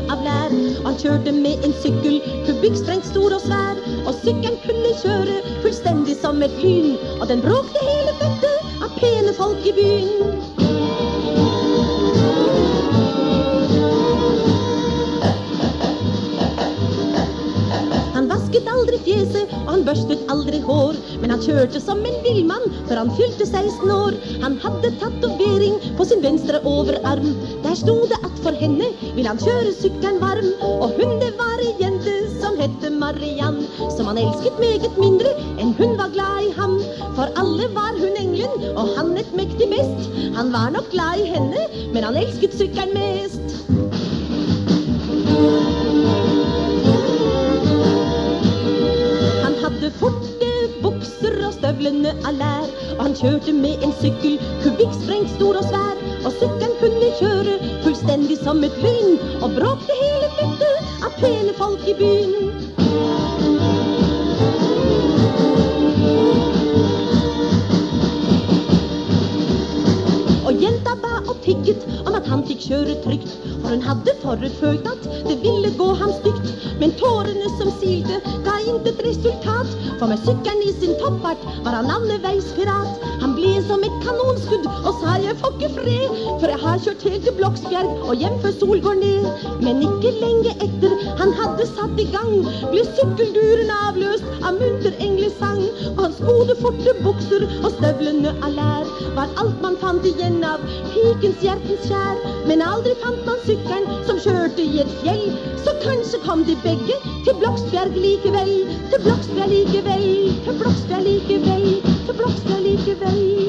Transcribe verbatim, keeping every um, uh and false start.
av lær. Han kjørte med en sykkel, kubikkstrengt stor og svær. Og sykkelen kunne kjøre fullstendig som et lyn. Og den bråkte hele fettet av pene folk i byen. Han vasket aldri fjeset, og han børstet aldri hår. Men han kjørte som en villmann, for han fylte seksten år. Han hadde tatovering på sin venstre overarm. Der stod det at for henne vil han kjøre sykkelen varm. Og hun, det var en jente som hette Mariann, som han elsket meget mindre enn hun var glad i ham. For alle var hun englen, og han et mektig best. Han var nok glad i henne, men han elsket sykkelen mest. Han hadde forte bukser og støvlene av lær, og han kjørte med en sykkel, kubikksprengt stor og svær. Og sykkelen kunne kjøre fullstendig som et lyn, og bråkte hele fettet av pene folk i byen. Og jenta ba og tigget om at han fikk kjøre trygt, for hun hadde forutfølt at det ville gå ham stygt. Men tårene som silte ga intet resultat, for med sykkelen i sin toppfart var han landeveis pirat. Han ble som et kanonskudd og sa jeg får ikke fred, for jeg har kjørt helt til Bloksbjerg og hjem før sol går ned. Men ikke lenge etter han hadde satt i gang, ble sykkelduren avløst av munter englesang. Og hans gode forte bukser og støvlene av lær var alt man fant igjen av pikens hjertens kjær. Men aldri fant man sykkelen som kjørte i et fjell, så kanskje kom de begge til Bloksbjerg likevel. Til Bloksbjerg likevel, til Bloksbjerg likevel, til Bloksbjerg likevel.